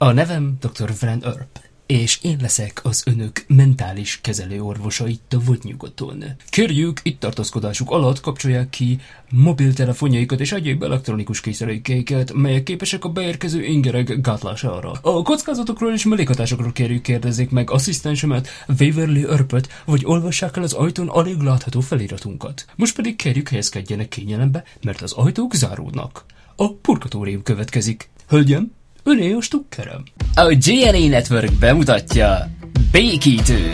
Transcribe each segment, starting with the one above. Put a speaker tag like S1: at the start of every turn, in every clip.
S1: A nevem dr. Van Earp, és én leszek az önök mentális kezelőorvosa itt a Vadnyugaton. Kérjük, itt tartózkodásuk alatt kapcsolják ki mobiltelefonjaikat és egyéb elektronikus készülékeiket, melyek képesek a beérkező ingerek gátlására. A kockázatokról és mellékhatásokról kérjük, kérdezzék meg asszisztensemet, Waverly Earpet, vagy olvassák el az ajtón alig látható feliratunkat. Most pedig kérjük, helyezkedjenek kényelembe, mert az ajtók záródnak. A purgatórium következik. Hölgyem, öné a stukkerem. A GNA Network bemutatja Békítő.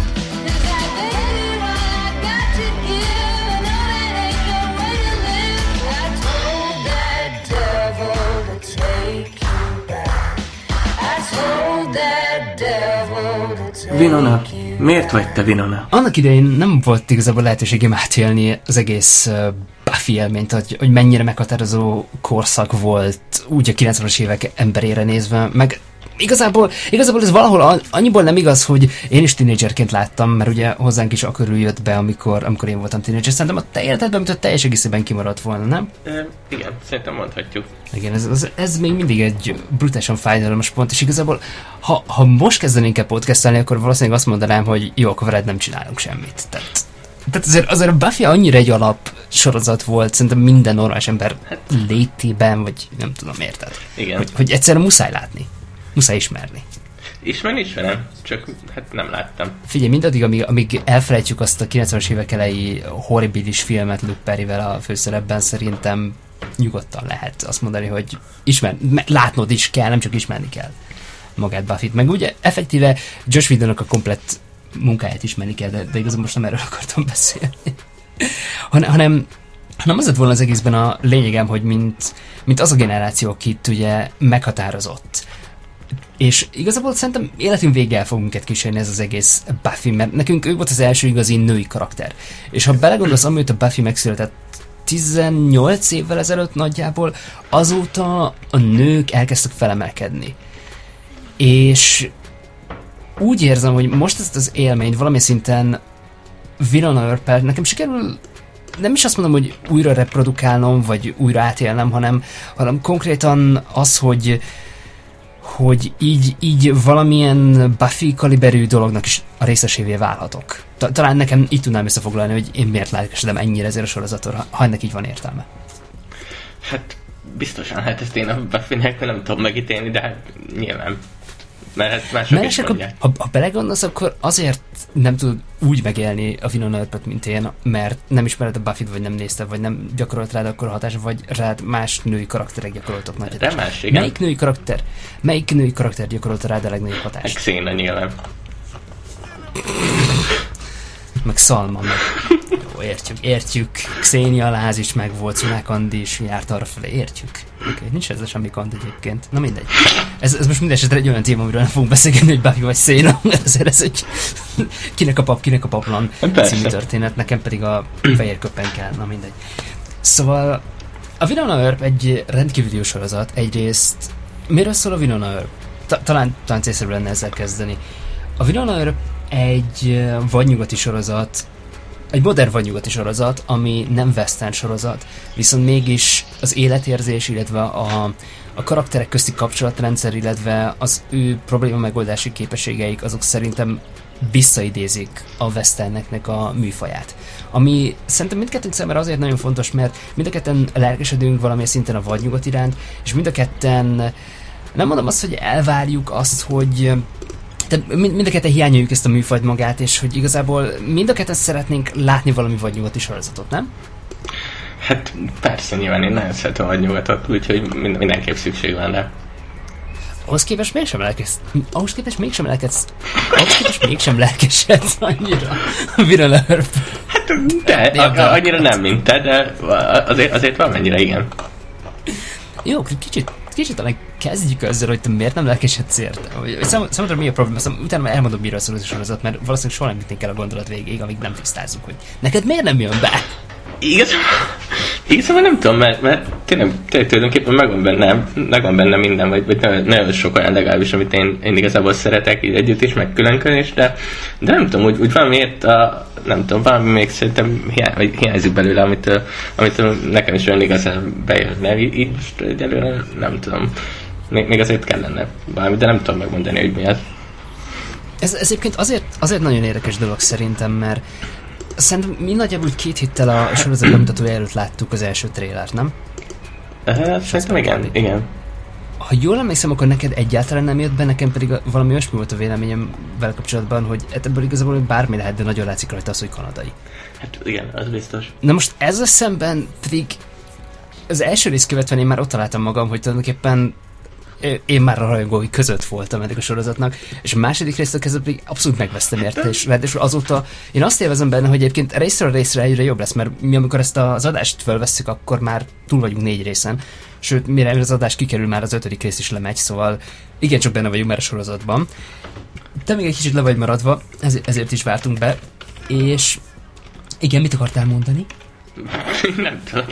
S2: Winona, miért vagy te Winona?
S1: Annak idején nem volt igazából lehetőségem átélni az egész Buffy élményt, hogy mennyire meghatározó korszak volt úgy a 90-es évek emberére nézve, meg igazából ez valahol annyiból nem igaz, hogy én is tínédzserként láttam, mert ugye hozzánk is akkor jött be, amikor én voltam tínédzser. Szerintem a te életedben, mint a teljes egészében kimaradt volna, nem?
S2: Igen, szerintem mondhatjuk.
S1: Igen, ez még mindig egy brutálisan fájdalmas pont, és igazából, ha most kezdenénk el podcastelni, akkor valószínűleg azt mondanám, hogy jó, akkor veled nem csinálunk semmit. Tehát azért a Buffy annyira egy alap sorozat volt, szerintem minden normális ember létében, vagy nem tudom, érted?
S2: Igen.
S1: Hogy egyszerűen muszáj látni. Muszáj ismerni.
S2: Ismerem, csak nem láttam.
S1: Figyelj, mindaddig, amíg elfelejtjük azt a 90-es évek elejé horribilis filmet Luke Perryvel a főszerepben, szerintem nyugodtan lehet azt mondani, hogy látnod is kell, nem csak ismerni kell magát Buffyt. Meg ugye effektíve Joss Whedonnak a komplett munkáját ismerni kell, de igazából most nem erről akartam beszélni. hanem az lett volna az egészben a lényegem, hogy mint az a generáció, akit ugye meghatározott. És igazából szerintem életünk végig el fogunk kísérni ez az egész Buffy, mert nekünk ő volt az első igazi női karakter. És ha belegondolsz, amióta a Buffy megszületett 18 évvel ezelőtt nagyjából, azóta a nők elkezdtek felemelkedni. És úgy érzem, hogy most ezt az élményt valami szinten Winona Earp-el nekem sikerül, nem is azt mondom, hogy újra reprodukálnom, vagy újra átélnem, hanem konkrétan az, hogy így valamilyen Buffy kaliberű dolognak is a részesévé válhatok. Talán nekem így tudnám összefoglalni, hogy én miért lelkesedem ennyire ezért a sorozatra, ha ennek így van értelme.
S2: Hát biztosan, ezt én a Buffy-nek nem tudom megítélni, de hát nyilván. Mert mások is mondják.
S1: Ha belegondolsz, akkor azért nem tudod úgy megélni a Winona Earpet, mint én, mert nem ismered a Buffyt, vagy nem nézted, vagy nem gyakorolt rád akkor a hatása, vagy rád más női karakterek gyakoroltak nagy hatást.
S2: De más, igen.
S1: Melyik női karakter gyakorolta rád a legnagyobb hatást?
S2: Xena nyilván.
S1: Meg Salma, meg... Jó, értjük. Xenia Láz is meg volt, Szunák Andi is járt arra felé, értjük. Oké, nincs ezzel semmi kant egyébként. Na mindegy. Ez most minden esetre egy olyan téma, amiről nem fogunk beszélni, hogy Buffy vagy Xena, ezért ez egy kinek a pap, kinek a paplan című történet, nekem pedig a fehér köpen kell, na mindegy. Szóval a Winona Earp egy rendkívüli jó sorozat, egyrészt miről szól a Winona Earp? Talán célszerű lenne ezzel kezdeni. A Winona Earp egy vadnyugati sorozat, egy modern vadnyugati sorozat, ami nem western sorozat, viszont mégis az életérzés, illetve a karakterek közti kapcsolatrendszer, illetve az ő probléma megoldási képességeik, azok szerintem visszaidézik a westerneknek a műfaját. Ami szerintem mindkettőnk számára azért nagyon fontos, mert mind a ketten lelkesedünk valamilyen szinten a vadnyugat iránt, és mind a ketten, nem mondom azt, hogy elvárjuk azt, hogy tehát mind a ketten hiányoljuk ezt a műfajt magát, és hogy igazából mind a ketten szeretnénk látni valami vadnyugati sorozatot, nem?
S2: Hát persze, nyilván én nagyon szeretem a vadnyugatot, úgyhogy mindenképp szükség van rá.
S1: Ahhoz képest mégsem lelkesedsz annyira a Winona Earp.
S2: Hát de annyira nem, mint te, de azért valamennyire igen.
S1: Jó, kicsit talán kezdjük ezzel, hogy te miért nem lelkesedsz érte. Számomra mi a probléma, aztán utána elmondom, miről szól ez a sorozat, mert valószínűleg soha nem jutnénk el a gondolat végéig, amíg nem tisztázzuk, hogy neked miért nem jön be?
S2: Igazából nem tudom, mert tényleg tulajdonképpen megvan benne minden, vagy nagyon sok olyan legalábbis, amit én igazából szeretek így együtt is, meg külön-külön, de nem tudom, úgy valamiért nem tudom, valami még szerintem hiányzik belőle, amit nekem is olyan igazán bejön, mert így most egyelőre nem tudom. még azért kellene valami, de nem tudom megmondani, hogy mi az.
S1: Ez egyébként azért nagyon érdekes dolog szerintem, mert szerintem mi nagyjából 2 héttel a sorozat bemutatója előtt láttuk az első trélert, nem?
S2: Szerintem igen.
S1: Ha jól emlékszem, akkor neked egyáltalán nem jött be, nekem pedig valami olyasmi volt a véleményem vele kapcsolatban, hogy ebből igazából bármi lehet, de nagyon látszik rajta az, hogy kanadai.
S2: Hát igen, az biztos.
S1: Na most ezzel szemben pedig az első rész követően én már ott találtam magam, hogy tulajdonképpen én már a rajongói között voltam eddig a sorozatnak, és a második résztől kezdve pedig abszolút megvesztem érte, és ráadásul azóta én azt élvezem benne, hogy egyébként részről részre egyre jobb lesz, mert mi amikor ezt az adást felvesszük, akkor már túl vagyunk 4 részen, sőt, mire az adás kikerül, már az 5. rész is lemegy, szóval igencsak benne vagyunk már a sorozatban. Te még egy kicsit le vagy maradva, ezért is vártunk be, és igen, mit akartál mondani?
S2: Nem tudom.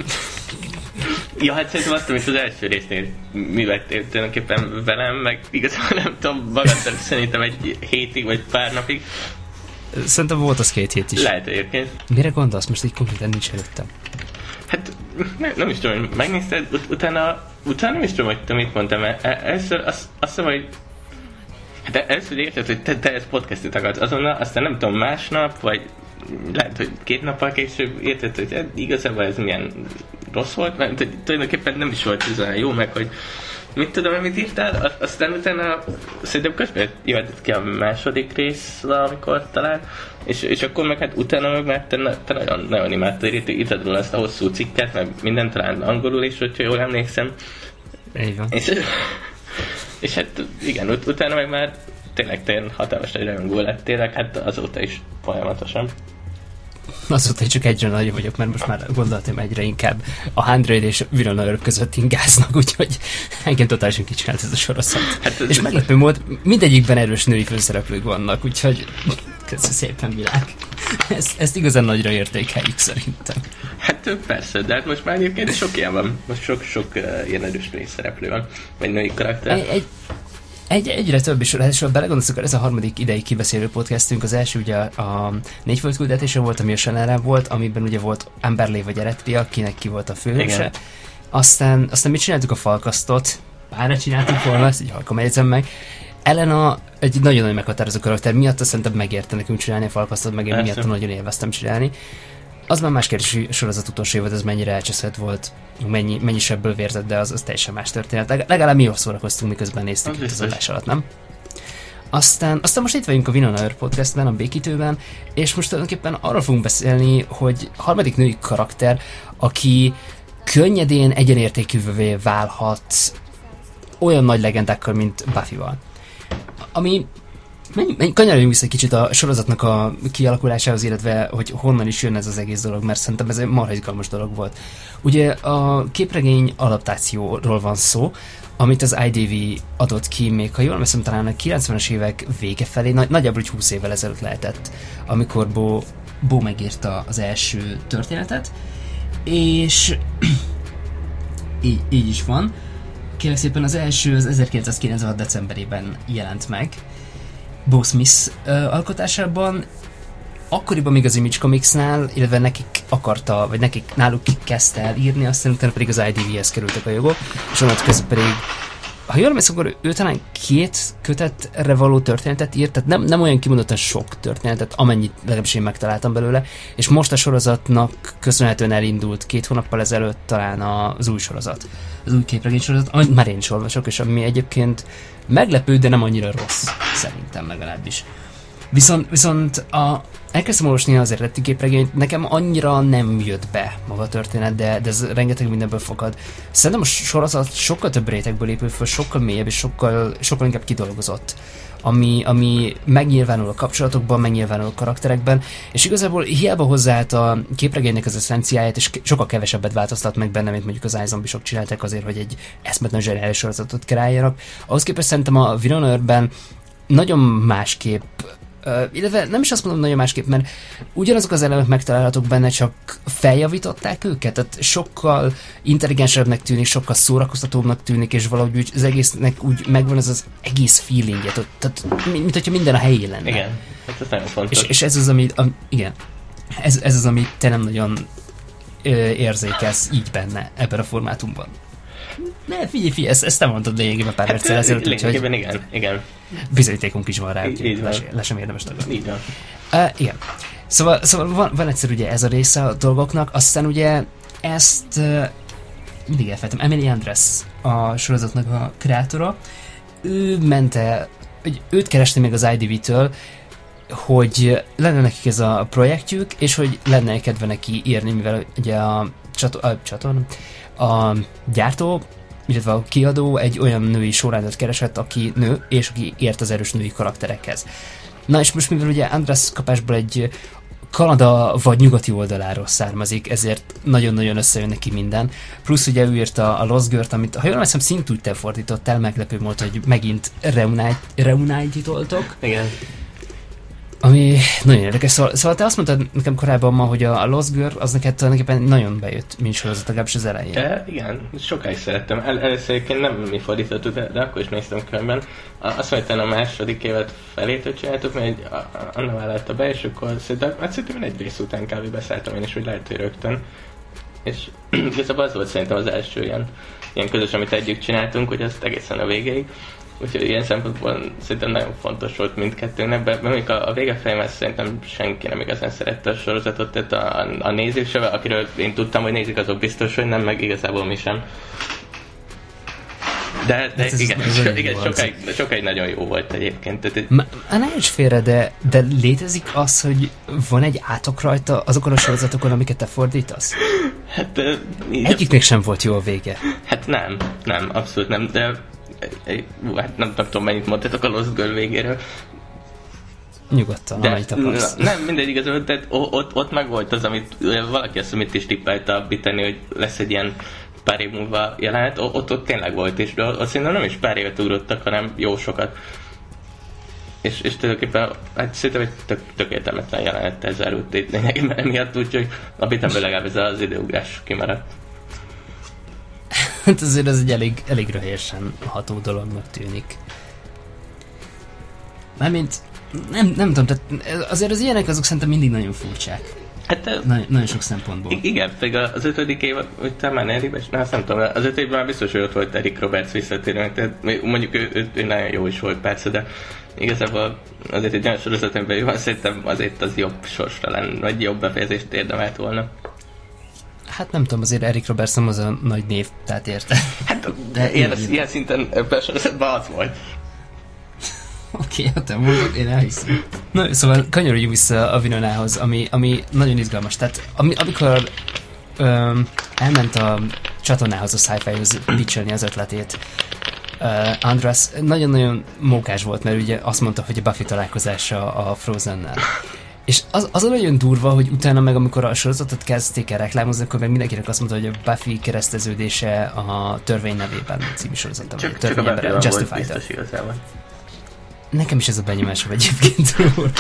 S2: Ja, hát szerintem azt, amit az első résznél mi lettél tulajdonképpen velem, meg igazából nem tudom, magadtól szerintem egy hétig vagy pár napig.
S1: Szerintem volt az 2 hét is.
S2: Lehet egyébként.
S1: Mire gondolsz? Most így konkrétan nincs előttem.
S2: Hát nem is tudom, hogy megnézted, utána nem is tudom, hogy te mit mondtam, először azt hiszem, hogy hát először érted, hogy te ezt podcastot akarsz azonnal, aztán nem tudom, másnap, vagy lehet, hogy 2 nappal később érted, hogy igazából ez milyen rossz volt, mert tulajdonképpen nem is volt ez olyan jó, meg hogy mit tudom, amit írtál, aztán utána szerintem közben jöhetett ki a második rész valamikor talán, és akkor meg hát utána meg már te nagyon imádtad, írtad róla ezt a hosszú cikket, meg minden talán angolul is, hogyha jól emlékszem.
S1: Így van.
S2: És hát igen, utána meg már tényleg te hatalmas egy rajongó lettél, hát azóta is folyamatosan.
S1: Azóta csak egyre nagyobb vagyok, mert most már gondoltam egyre inkább a 100 és Winona között ingáznak, úgyhogy engem totálisan kicsinált ez a sorozat. Hát és meglepő mód, mindegyikben erős női főszereplők vannak, úgyhogy köszönöm szépen, világ. Ezt igazán nagyra értékeljük szerintem.
S2: Hát persze, de hát most már egyébként sok ilyen van. Most sok ilyen erős női szereplő van, vagy női karakter.
S1: Egyre több is, és ha belegondolsz, akkor ez a 3. idei kibeszélő podcastünk, az első ugye a 4 földküldetése volt, ami a Shannara volt, amiben ugye volt Amberlé vagy Eretria, akinek ki volt a főhőse. Aztán mit csináltuk a Falkasztot, bárra csináltuk volna, ezt így halkan megjegyzem meg. Elena egy nagyon-nagyon meghatározó karakter, miatt szerintem megérte nekünk csinálni a Falkasztot, meg én miatt nagyon élveztem csinálni. Az már más kérdés, hogy a sorozat utolsó évad ez mennyire elcseszett volt, mennyi sebből vérzett, de az teljesen más történet. Legalább mi jól szórakoztunk, miközben néztük itt az adás alatt, nem? Aztán most itt vagyunk a Winona podcastben, a Békítőben, és most tulajdonképpen arról fogunk beszélni, hogy harmadik női karakter, aki könnyedén egyenértékűvé válhat olyan nagy legendákkal, mint Buffy-val. Ami kanyarodjunk vissza egy kicsit a sorozatnak a kialakulásához, illetve hogy honnan is jön ez az egész dolog, mert szerintem ez egy marha izgalmas dolog volt. Ugye a képregény adaptációról van szó, amit az IDV adott ki még, ha jól emlékszem, talán a 90-es évek vége felé, nagyjából 20 évvel ezelőtt lehetett, amikor Bo megírta az első történetet, és így is van. Kérlek szépen, az első az 1996. decemberében jelent meg, Bo Smith alkotásában, akkoriban még az Image Comicsnál, illetve náluk kezdte el írni, aztán utána pedig az IDV-hez kerültek a jogok, és onnantól kezdve pedig, ha jól emlékszem, akkor ő talán 2 kötetre való történetet írt, tehát nem olyan kimondottan sok történetet, amennyit legalábbis én megtaláltam belőle, és most a sorozatnak köszönhetően elindult 2 hónappal ezelőtt talán az új sorozat, az új képregény sorozat, amit már én is olvasok, és ami egyébként meglepő, de nem annyira rossz, szerintem legalábbis. Viszont elkezdtem olvasni az eredeti képregényt, nekem annyira nem jött be maga a történet, de ez rengeteg mindenből fakad. Szerintem a sorozat sokkal több rétegből épül föl, sokkal mélyebb és sokkal inkább kidolgozott, ami megnyilvánul a kapcsolatokban, megnyilvánul a karakterekben, és igazából hiába hozzáállt a képregénynek az eszenciáját, és sokkal kevesebbet változtat meg benne, mint mondjuk az iZombie-sok csináltak azért, hogy egy eszmetlen zseniális sorozatot kreáljanak. Ahhoz képest szerintem a Winona Earp-ben nagyon másképp, illetve nem is azt mondom nagyon másképp, mert ugyanazok az elemek megtalálhatók benne, csak feljavították őket, tehát sokkal intelligensebbnek tűnik, sokkal szórakoztatóbbnak tűnik, és valahogy úgy az egésznek úgy megvan az egész feelingje, tehát mint hogyha minden a helyén lenne.
S2: Igen, hát ez nagyon fontos.
S1: És ez az, ez az, amit te nem nagyon érzékelsz így benne, ebben a formátumban. Ne, figyelj, ezt nem mondtad lényegében pár perccel ezelőtt,
S2: úgyhogy... igen.
S1: Bizonyítékunk is van rá,
S2: úgyhogy
S1: le sem érdemes tagadni.
S2: Így van.
S1: Igen. Szóval van egyszer ugye ez a része a dolgoknak, aztán ugye ezt mindig elfelejtem, Emily Andres a sorozatnak a kreátora, ő mente, őt kereste még az IDV-től, hogy lenne nekik ez a projektjük, és hogy lenne kedve neki írni, mivel ugye a gyártó, illetve a kiadó egy olyan női showrunnert keresett, aki nő, és aki ért az erős női karakterekhez. Na és most mivel ugye András kapásból egy Kanada vagy nyugati oldaláról származik, ezért nagyon-nagyon összejön neki minden. Plusz ugye ő írta a Lost Girl-t, amit ha jól emlékszem szintúgy fordítottál, meglepő volt, hogy megint reunite-oltok.
S2: Igen.
S1: Ami nagyon érdekes. Szóval te azt mondtad nekem korábban ma, hogy a Lost Girl az neked tulajdonképpen nagyon bejött, mint sorozat, legalábbis az elején.
S2: Igen, sokáig szerettem. Először egyébként nem mi fordítottuk, de akkor is néztem különben. Azt mondtam, a második évet felétől csináltuk, mert Anna vállalta be, és akkor szerintem egy rész után kb. Beszálltam én is, hogy lehet, hogy rögtön. És igazából az volt szerintem az első ilyen közös, amit együtt csináltunk, hogy azt egészen a végéig. Úgyhogy ilyen szempontból szerintem nagyon fontos volt mindkettőnknek, de még a vége felé szerintem senki nem igazán szerette a sorozatot, tehát a nézők se, akiről én tudtam, hogy nézik, azok biztos, hogy nem, meg igazából mi sem. De igen, sokáig nagyon jó volt egyébként.
S1: Ne is félre, de létezik az, hogy van egy átok rajta azokon a sorozatokon, amiket te fordítasz?
S2: Hát...
S1: Egyiknek sem volt jó a vége.
S2: Hát nem, abszolút nem, de... Hát nem tudom, mennyit mondtatok a Lost Girl végéről.
S1: Nyugodtan, amennyit akarsz.
S2: Nem, mindegy igazából, tehát ott meg volt az, amit valaki azt mit is tippelt a Biteni, hogy lesz egy ilyen pár év múlva jelenet, ott tényleg volt is, de ott szerintem nem is pár évet ugrottak, hanem jó sokat. És tulajdonképpen, hát szerintem egy tök értelmetlen jelenettel zárult itt lényegében emiatt, úgyhogy a Bitenből legalább ez az időugrás kimaradt.
S1: Hát azért ez egy elég röhelyesen ható dolognak tűnik. Mármint, nem tudom, tehát azért az ilyenek azok szerintem mindig nagyon furcsák.
S2: Hát,
S1: nagyon sok szempontból.
S2: Igen, pedig az 5. év, hogy te már Neribes? Azt nem tudom, az 5. évben már biztos, hogy ott volt Eric Roberts visszatérőnek, tehát mondjuk ő nagyon jó is volt persze, de igazából azért egy olyan sorozat, amiben jó, szerintem azért az jobb sorsra lenne, vagy jobb befejezést érdemelt volna.
S1: Hát nem tudom, azért Eric Roberts nem az a nagy név, tehát érte.
S2: Hát, de ilyen szinten ebben a sorozatban az volt.
S1: Oké, hát te mondod, én elhiszem. Na, szóval kanyarodjunk vissza a Winonához, ami nagyon izgalmas. Tehát amikor elment a csatornához, a Sci-Fi-hoz pitchelni az ötletét, András nagyon-nagyon mókás volt, mert ugye azt mondta, hogy a Buffy találkozása a Frozen-nel. És az nagyon durva, hogy utána meg amikor a sorozatot kezdték el reklámozni, akkor meg mindenkinek azt mondta, hogy a Buffy kereszteződése a Törvény nevében című sorozata.
S2: Csak a Buffy volt biztos igazából.
S1: Nekem is ez a benyomásom egyébként róla.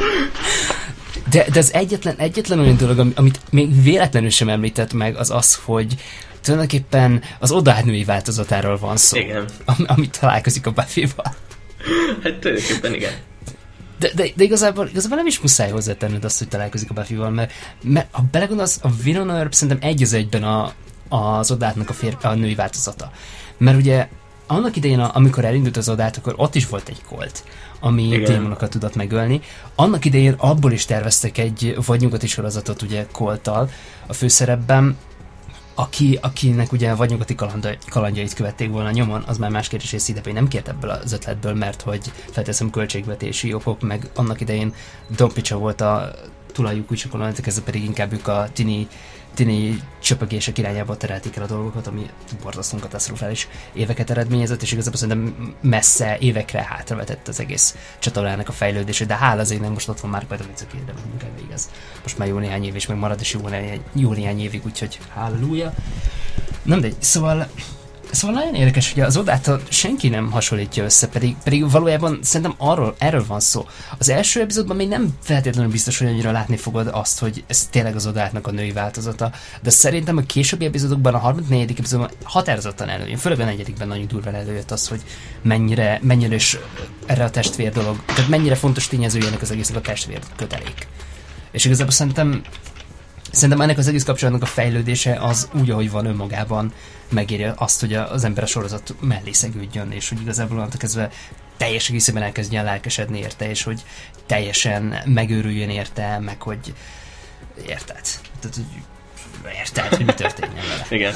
S1: De az egyetlen olyan dolog, amit még véletlenül sem említett meg, az, hogy tulajdonképpen az odánői változatáról van szó.
S2: Igen.
S1: Amit találkozik a Buffy-val.
S2: Hát tulajdonképpen igen.
S1: De igazából nem is muszáj hozzátenned azt, hogy találkozik a Buffy-val, mert ha belegondolsz, a Winona Earp szerintem egy az egyben az Odátnak a női változata. Mert ugye annak idején, amikor elindult az Odát, akkor ott is volt egy Colt, ami démonokat tudott megölni. Annak idején abból is terveztek egy vagy nyugati sorozatot ugye Colttal a főszerepben, akinek ugye vagy nyugati kalandjait követték volna nyomon, az már más kérdés, hogy Szidepé nem kért ebből az ötletből, mert hogy felteszem költségvetési okok, meg annak idején Don Picsa volt a tulajuk, úgy sokan ez pedig inkább ők a tini csöpögések irányába terelték el a dolgokat, ami borzasztóan katasztrofális éveket eredményezett, és igazából szerintem messze évekre hátravetett az egész csatornának a fejlődése, de hála az égnek most ott van Mark Petrovic, aki érdemben munkát végez. Most már jó néhány év, és meg marad is jó néhány évig, úgyhogy halleluja. Nem, de szóval nagyon érdekes, hogy az Odáttal senki nem hasonlítja össze, pedig valójában szerintem erről van szó. Az első epizódban még nem feltétlenül biztos, hogy annyira látni fogod azt, hogy ez tényleg az Odátnak a női változata, de szerintem a későbbi epizódokban, a 3.-4. epizódban határozottan előjön, főleg a 4. nagyon durván előjött az, hogy mennyire is erre a testvér dolog, tehát mennyire fontos tényezőjének az egésznek a testvér kötelék. És igazából szerintem szerintem ennek az egész kapcsolatnak a fejlődése az úgy, ahogy van önmagában megéri azt, hogy az ember a sorozat mellé szegődjön, és hogy igazából onnantól kezdve teljes egészében elkezdjen lelkesedni érte, és hogy teljesen megőrüljön érte, meg hogy érted. Tehát, hogy érted, hogy mi történjen vele.
S2: Igen.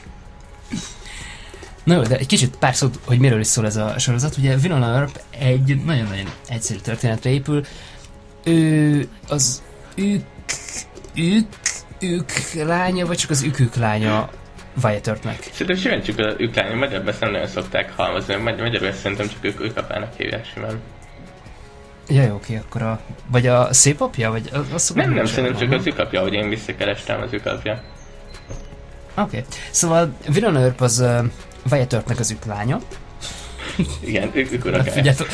S1: Na jó, de egy kicsit pár szót, hogy miről is szól ez a sorozat. Ugye Winona Earp egy nagyon-nagyon egyszerű történetre épül. Ő az ők lánya, vagy csak az ők lánya Wyatt Earpnek?
S2: Szerintem simán csak az ők lánya, magyarban ezt nem nagyon szokták halmozni, magyarban szerintem csak ők apának hívják simán.
S1: Ja, oké, akkor vagy a szép apja? Vagy
S2: nem, szerintem csak az ők apja, hogy én visszakerestem az ők apja.
S1: Oké. Szóval Winona Earp az Wyatt Earpnek az ők lánya.
S2: Igen, ők unokája.
S1: Figyeljetek.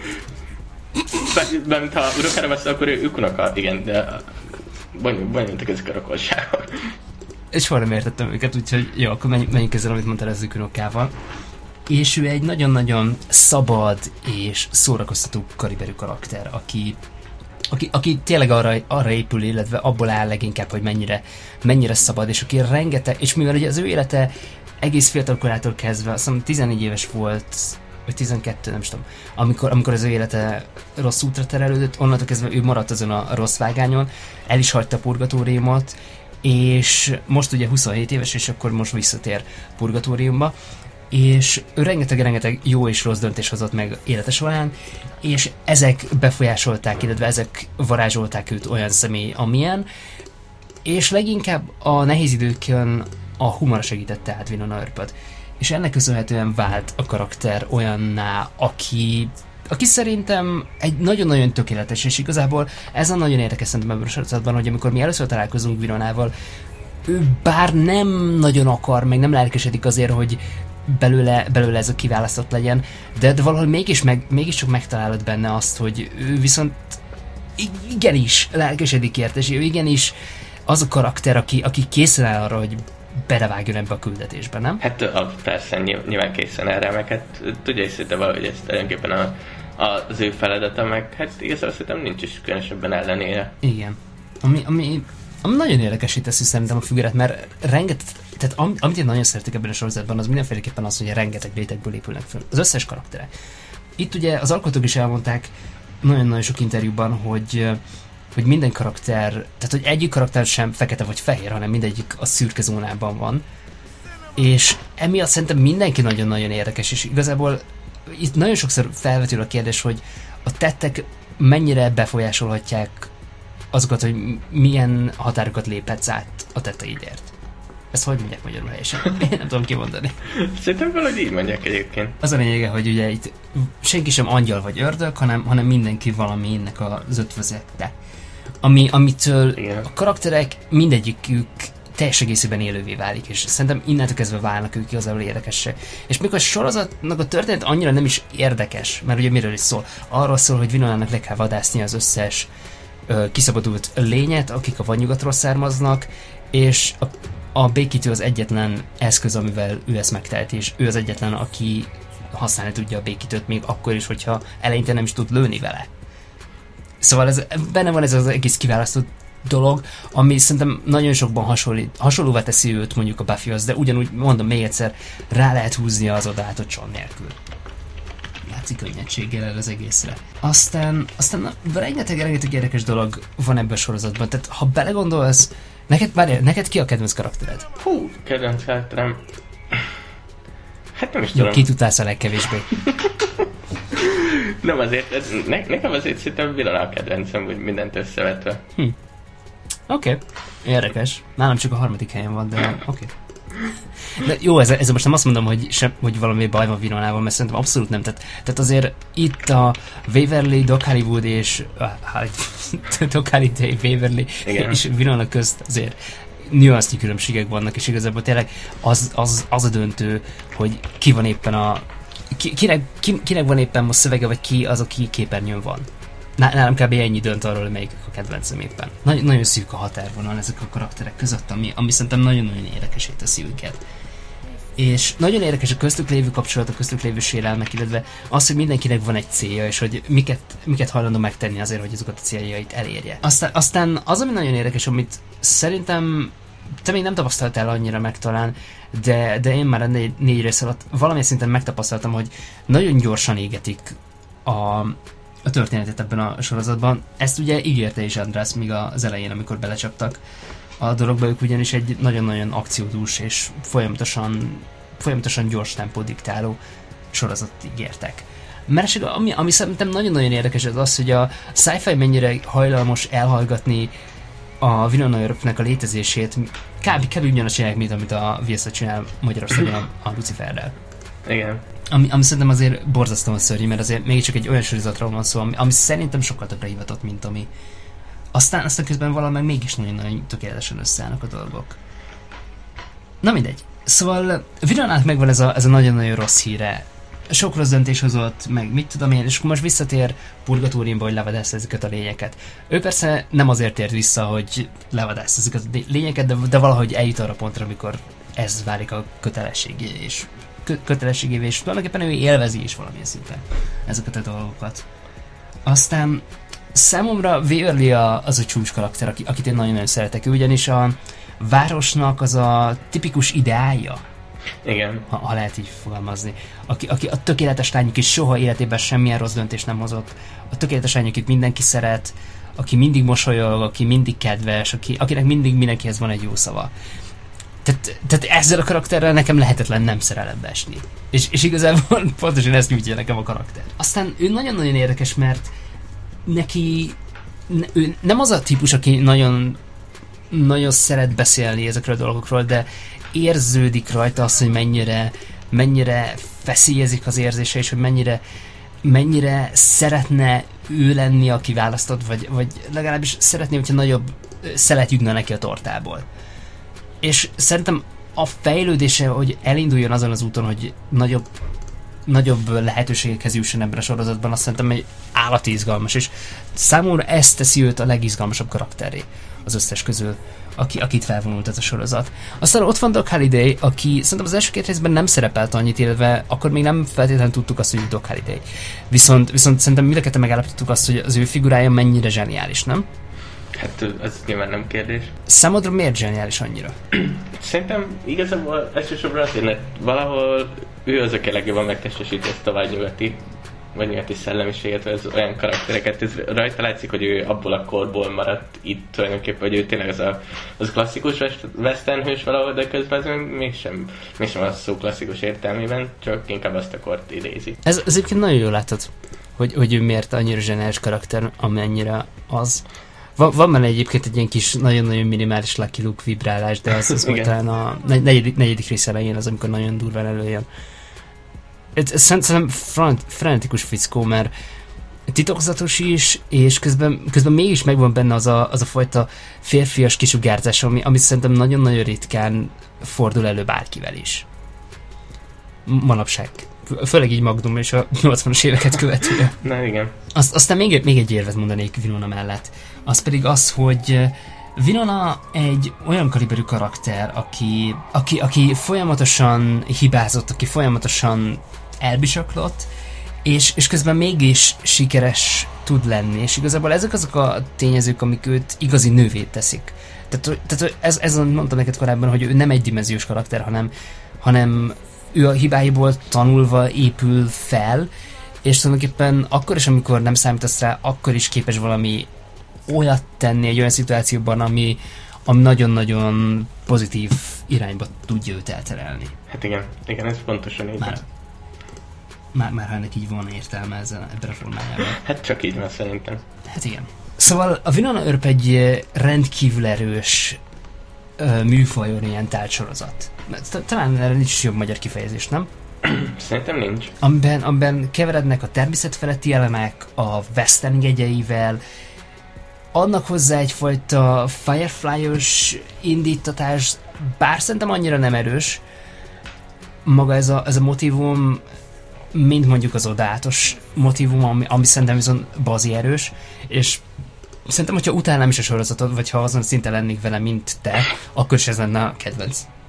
S2: Mert ha unokára vesz, akkor ők unoka, igen, de bonyolultak ezek a rokonságok.
S1: És soha nem értettem őket, úgyhogy jó, akkor menjünk ezzel, amit mondtál az ők unokával. És ő egy nagyon-nagyon szabad és szórakoztató kaliberű karakter, aki tényleg arra épül, illetve abból áll leginkább, hogy mennyire szabad, és aki rengeteg, és mivel ugye az ő élete egész fiatal korától kezdve, azt hiszem 14 éves volt, vagy 12, nem is tudom, amikor az ő élete rossz útra terelődött, onnantól kezdve ő maradt azon a rossz vágányon, el is hagyta a purgatóriumot, és most ugye 27 éves, és akkor most visszatér purgatóriumba, és ő rengeteg jó és rossz döntés hozott meg élete során, és ezek befolyásolták, illetve ezek varázsolták őt olyan személy, amilyen, és leginkább a nehéz időkön a humor segítette át Winona Earpöt. És ennek köszönhetően vált a karakter olyanná, aki szerintem egy nagyon-nagyon tökéletes, és igazából ez a nagyon érdekes szerintem ebben a sorozatban, hogy amikor mi először találkozunk Winonával, ő bár nem nagyon akar, meg nem lelkesedik azért, hogy belőle ez a kiválasztott legyen, de valahol mégiscsak megtalálod benne azt, hogy ő viszont igenis lelkesedik érte, és ő igenis az a karakter, aki készen áll arra, hogy belevágjon ebbe a küldetésbe, nem?
S2: Hát persze, nyilván készen erre, meg hát tudja is szinte valahogy ez tulajdonképpen az ő feladata, meg hát igazából szerintem nincs is különösebben ellenére.
S1: Igen. Ami nagyon érdekesé teszi szerintem a figurát, mert tehát amit én nagyon szeretek ebben a sorozatban, az mindenféleképpen az, hogy rengeteg rétegből épülnek föl. Az összes karakterek. Itt ugye az alkotók is elmondták nagyon-nagyon sok interjúban, hogy minden karakter, tehát hogy egyik karakter sem fekete vagy fehér, hanem mindegyik a szürke zónában van. És emiatt szerintem mindenki nagyon-nagyon érdekes, és igazából itt nagyon sokszor felvetül a kérdés, hogy a tettek mennyire befolyásolhatják azokat, hogy milyen határokat léphetsz át a tetteidért. Ezt hogy mondják magyarul helyesen? Én nem tudom kimondani.
S2: Szerintem valahogy így mondják egyébként.
S1: Az a lényege, hogy ugye itt senki sem angyal vagy ördög, hanem mindenki valaminek az ötvözete. Amitől igen. A karakterek mindegyikük teljes egészében élővé válik, és szerintem innentől kezdve válnak ők igazából érdekesek. És mikor a sorozatnak a történet annyira nem is érdekes, mert ugye miről is szól? Arról szól, hogy Winonának le kell vadászni az összes kiszabadult lényet, akik a vadnyugatról származnak, és a békítő az egyetlen eszköz, amivel ő ezt megteheti, és ő az egyetlen, aki használni tudja a békítőt, még akkor is, hogyha eleinte nem is tud lőni vele. Szóval benne van ez az egész kiválasztott dolog, ami szerintem nagyon sokban hasonlóvá teszi őt mondjuk a Buffyhoz, de ugyanúgy mondom még egyszer, rá lehet húzni az odaálltott John nélkül. Játszik könnyedséggel el az egészre. Aztán rengeteg érdekes dolog van ebben a sorozatban, tehát ha belegondolsz, neked ki a kedvenc karaktered?
S2: Hú, kedvenc karakterem. Hát nem is
S1: jó,
S2: tudom.
S1: Kit utálsz a legkevésbé?
S2: Nem azért, nekem azért szerintem Winona a kedvencem, hogy mindent összevetve.
S1: Oké. Érdekes. Nálam csak a 3. helyen van, de oké. De jó, ez most nem azt mondom, hogy valami baj van Winonával, mert szerintem abszolút nem. Tehát azért itt a Waverly, Doc Hollywood és Doc Holliday, Waverly igen. És Winona közt azért nüansznyi különbségek vannak, és igazából tényleg az a döntő, hogy ki van éppen kinek van éppen most szövege, vagy ki az, aki képernyőn van. Nálam kb. Ennyi dönt arról, hogy melyik a kedvencem éppen. Nagyon szűk a határvonal ezek a karakterek között, ami szerintem nagyon-nagyon érdekesé teszi őket. És nagyon érdekes a köztük lévő kapcsolat, a köztük lévő sérelmek, illetve az, hogy mindenkinek van egy célja, és hogy miket hajlandó megtenni azért, hogy azokat a céljait elérje. Aztán az, ami nagyon érdekes, amit szerintem te még nem tapasztaltál annyira meg talán, de én már a 4 rész alatt valamilyen szinten megtapasztaltam, hogy nagyon gyorsan égetik a történetet ebben a sorozatban. Ezt ugye ígérte is András még az elején, amikor belecsaptak a dologba, ők ugyanis egy nagyon-nagyon akciódús és folyamatosan gyors tempó diktáló sorozatot ígértek. Mert ami szerintem nagyon-nagyon érdekes az, hogy a sci-fi mennyire hajlamos elhallgatni a Winona Earpnek a létezését, kb. Ugyanazt csinálják, mint amit a VSA csinál Magyarországon a Luciferrel.
S2: Igen.
S1: Ami szerintem azért borzasztóan szörnyű, mert azért mégiscsak egy olyan sorozatról van szó, ami szerintem sokkal többre hivatott, mint ami. Aztán közben valahogy mégis nagyon-nagyon tökéletesen összeállnak a dolgok. Na mindegy. Szóval Winonának megvan ez a nagyon-nagyon rossz híre. Sok rossz döntés hozott, meg mit tudom én, és akkor most visszatér purgatóriumba, hogy levadász ezeket a lényeket. Ő persze nem azért tért vissza, hogy levadász ezeket a lényeket, de valahogy eljut arra pontra, amikor ez válik a kötelességévé, és tulajdonképpen ő élvezi is valamilyen szinten ezeket a dolgokat. Aztán számomra Waverly az a csúcs karakter, akit én nagyon-nagyon szeretek. Ő ugyanis a városnak az a tipikus ideája.
S2: Igen.
S1: Ha lehet így fogalmazni. Aki a tökéletes lány, aki soha életében semmilyen rossz döntést nem hozott. A tökéletes lány, akit mindenki szeret, aki mindig mosolyog, aki mindig kedves, akinek mindig mindenkihez van egy jó szava. Tehát ezzel a karakterrel nekem lehetetlen nem szerelembe esni. És igazából pontosan ezt nyújtja nekem a karakter. Aztán ő nagyon-nagyon érdekes, mert ő nem az a típus, aki nagyon szeret beszélni ezekről a dolgokról, de érződik rajta az, hogy mennyire feszélyezik az érzése, és hogy mennyire szeretne ő lenni, aki választott, vagy legalábbis szeretné, hogyha nagyobb szelet jutna neki a tortából. És szerintem a fejlődése, hogy elinduljon azon az úton, hogy nagyobb lehetőségekhez jusson ebben a sorozatban, azt szerintem egy állati izgalmas, és számomra ezt teszi őt a legizgalmasabb karakterré az összes közül, akit felvonult ez a sorozat. Aztán ott van Doc Holliday, aki szerintem az első 2 részben nem szerepelt annyit, illetve akkor még nem feltétlenül tudtuk azt, hogy Doc Holliday. Viszont szerintem mind a ketten megállapítottuk azt, hogy az ő figurája mennyire zseniális, nem?
S2: Hát ez nyilván nem kérdés.
S1: Számodra miért zseniális annyira?
S2: Szerintem igazából elsősorban azért, mert valahol ő az, aki legjobban megtestesíti ezt a nyugati szellemiséget, vagy az olyan karaktereket. Ez rajta látszik, hogy ő abból a korból maradt itt tulajdonképpen, hogy ő tényleg az klasszikus western hős valahol, de közben ez mégsem az szó klasszikus értelmében, csak inkább azt a kort idézi.
S1: Ez egyébként nagyon jól látod, hogy ő miért annyira zseniális karakter, amennyire az. Van benne egyébként egy ilyen kis, nagyon-nagyon minimális Lucky Luke vibrálás, de az majd talán a negyedik rész elején az, amikor nagyon durván előjön. Szerintem frenetikus fickó, mert titokzatos is, és közben mégis megvan benne az a fajta férfias kisugárzás, ami szerintem nagyon-nagyon ritkán fordul elő bárkivel is. Manapság. Főleg így Magnum és a 80-as éveket követően.
S2: Na igen.
S1: Aztán még egy érvet mondanék Winona mellett. Az pedig az, hogy Winona egy olyan kaliberű karakter, aki folyamatosan hibázott, aki folyamatosan elbisaklott, és közben mégis sikeres tud lenni, és igazából ezek azok a tényezők, amik őt igazi nővé teszik. Tehát ez mondtam neked korábban, hogy ő nem egy dimenziós karakter, hanem ő a hibáiból tanulva épül fel, és tulajdonképpen akkor is, amikor nem számítasz rá, akkor is képes valami olyat tenni egy olyan szituációban, ami nagyon-nagyon pozitív irányba tudja őt elterelni.
S2: Hát igen, ez pontosan így.
S1: Már ha ennek így van értelme ebben a formájában.
S2: Hát csak így van szerintem.
S1: Hát igen. Szóval a Winona Earp egy rendkívül erős műfajorientált sorozat. Talán erre nincs jobb magyar kifejezés, nem?
S2: Szerintem nincs.
S1: Amiben keverednek a természetfeletti elemek a western jegyeivel, adnak hozzá egyfajta Firefly-os indítatás, bár szerintem annyira nem erős. Maga ez a motívum, mint mondjuk az odátos motívum, ami szerintem viszont bazi erős, és szerintem, hogyha utálnám is a sorozatot, vagy ha azon szinte lennék vele, mint te, akkor is ez lenne a kedvenc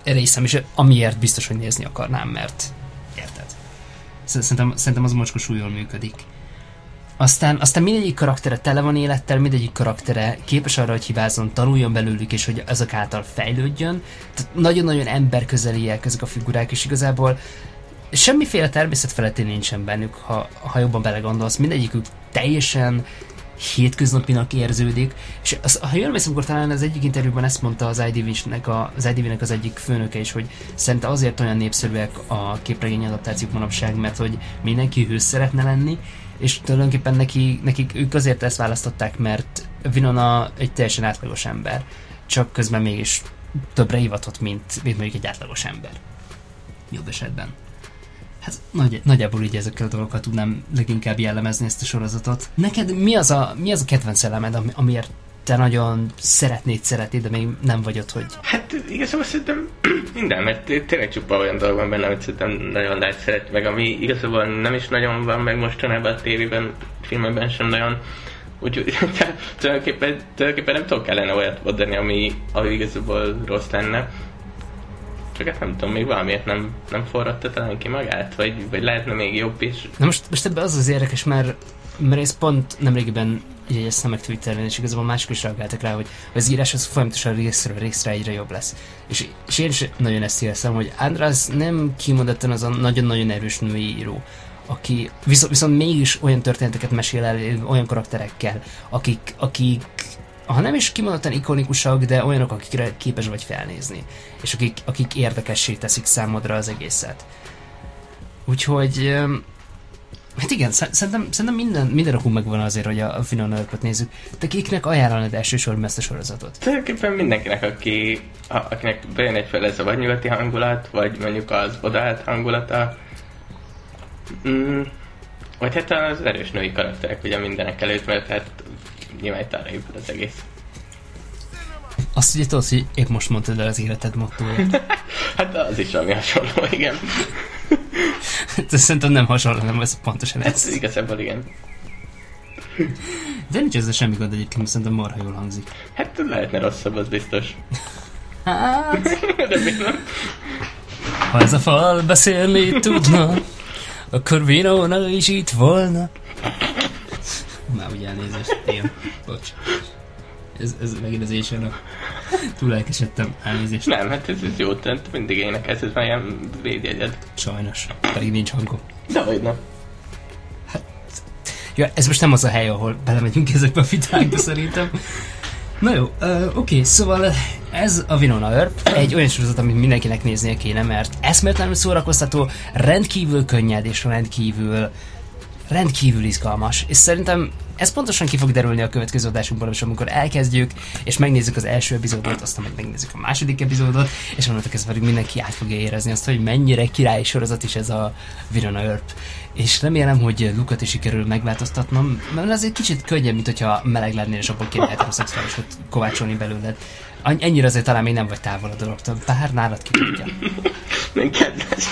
S1: részem is, amiért biztos, hogy nézni akarnám, mert érted. Szerintem az mocskos jól működik. Aztán mindegyik karaktere tele van élettel, mindegyik karaktere képes arra, hogy hibázzon, tanuljon belőlük, és hogy azok által fejlődjön. Tehát nagyon-nagyon emberközeliek ezek a figurák, és igazából semmiféle természetfeletti nincsen bennük, ha jobban belegondolsz. Mindegyikük teljesen hétköznapinak érződik, és ha jól emlékszem, akkor talán az egyik interjúban ezt mondta az IDV-nek az egyik főnöke is, hogy szerinte azért olyan népszerűek a képregény adaptációk manapság, mert hogy mindenki hős szeretne lenni, és tulajdonképpen nekik ők azért ezt választották, mert Winona egy teljesen átlagos ember, csak közben mégis többre hivatott, mint mondjuk egy átlagos ember. Jobb esetben. Hát nagyjából így ezekkel a dolgokkal tudnám leginkább jellemezni ezt a sorozatot. Neked mi az a kedvenc elemed, amiért te nagyon szeretnéd, de még nem vagy ott, hogy...
S2: Hát igazából szerintem minden, mert tényleg csupa olyan dolog van benne, amit szerintem nagyon lehet szeretni, meg ami igazából nem is nagyon van meg mostanában a tévében, filmekben sem nagyon. Úgyhogy tulajdonképpen nem tudok ellene olyat adni, ami igazából rossz lenne. Csak hát nem tudom, még valamiért nem forradta talán ki magát, vagy lehetne még jobb is.
S1: Na most ebben az érdekes, mert ezt pont nemrégiben jegyeztem meg Twitteren, és igazából mások is reagáltak rá, hogy az írás az folyamatosan részre egyre jobb lesz. És én is nagyon ezt éreztem, hogy András nem kimondottan az a nagyon-nagyon erős női író, aki viszont mégis olyan történeteket mesél el, olyan karakterekkel, akik ha nem is kimondottan ikonikusak, de olyanok, akikre képes vagy felnézni, és akik érdekessé teszik számodra az egészet. Úgyhogy hát igen, szerintem minden okunk megvan azért, hogy a Winona Earp-ot nézzük. Te kiknek ajánlanod elsősorban ezt a sorozatot?
S2: Tulajdonképpen mindenkinek, akinek bejön egyfelől ez a vagy nyugati hangulat, vagy mondjuk az odaállt hangulata, vagy hát az erős női karakterek ugye mindenek előtt, mert hát nyilván itt arra épül az egész.
S1: Azt ugye tudod, hogy épp most mondtad el az életed mottóját.
S2: Hát az is valami hasonló, igen.
S1: De szerintem nem hasonló, nem ez pontosan ez.
S2: Hát igazából igen.
S1: De nincs ezzel semmi gond egyébként, szerintem marha jól hangzik.
S2: Hát lehetne rosszabb, az biztos.
S1: Hát...
S2: De még nem.
S1: Ha ez a fal beszélni tudna, akkor Winona is itt volna. Már ugye elnézést, én. Bocs. Ez megint az éjsel. Túl lelkesedtem, elnézést.
S2: Nem, hát ez jó, tehát mindig énekelsz, ez már ilyen védjegyed.
S1: Sajnos, pedig nincs hangom.
S2: Dehogy nem.
S1: Hát, ja, ez most nem az a hely, ahol belemegyünk ezekbe a vitákba szerintem. Na jó, oké, szóval ez a Winona Earp, egy olyan sorozat, amit mindenkinek néznie kéne, mert eszméletlenül szórakoztató, rendkívül könnyed és rendkívül izgalmas, és szerintem ez pontosan ki fog derülni a következő adásunkban, és amikor elkezdjük, és megnézzük az első epizódot, aztán meg megnézzük a második epizódot, és onnantól kezdve mindenki át fogja érezni azt, hogy mennyire királyi sorozat is ez a Winona Earp. És remélem, hogy Lukat is sikerül megváltoztatnom, mert ez egy kicsit könnyebb, mint hogyha meleg lennél, és abból kéne heteroszexuálisot kovácsolni belőled. Ennyire azért talán még nem vagy távol a dologtól, bár nálad ki tudja.
S2: Nem kedves.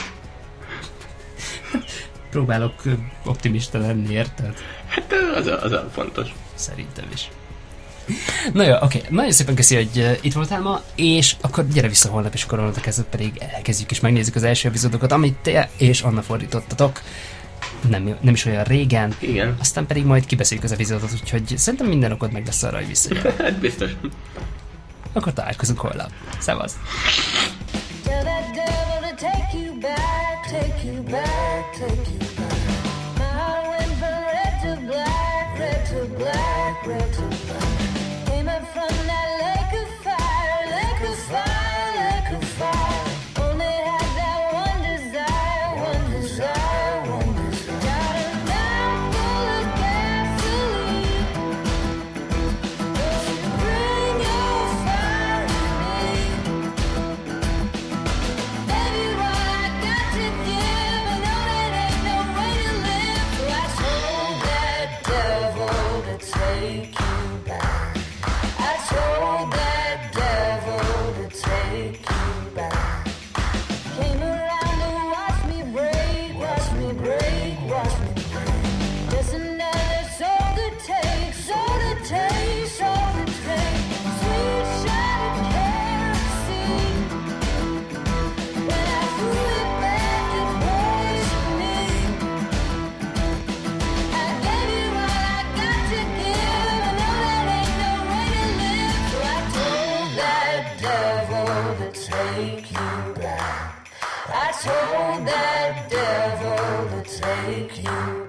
S1: Próbálok optimista lenni, érted?
S2: Hát az a fontos.
S1: Szerintem is. Na jó, oké. Nagyon szépen köszi, hogy itt voltál ma, és akkor gyere vissza holnap, és akkor onnantól kezdve pedig elkezdjük és megnézzük az első epizódokat, amit te és Anna fordítottatok. Nem is olyan régen.
S2: Igen.
S1: Aztán pedig majd kibeszéljük az epizódot, úgyhogy szerintem minden okod meg lesz arra, hogy visszagyere.
S2: Hát biztos.
S1: Akkor találkozunk holnap. Szevasz! Take you back. My heart went from red to black, red to black, red to black. Came up from that lake of fire, lake of fire, lake of fire. Only had that one desire, one desire, one desire. Got a mouth full of gasoline. Bring your fire to me. Baby, what I got to give, I know it ain't no way to live. So I told that devil to take you back. I told that devil to take you back. Came around to watch me break, watch me break, watch me break. Just another soul to take, soul to take, soul to take. Sweet shot of kerosene.
S3: you.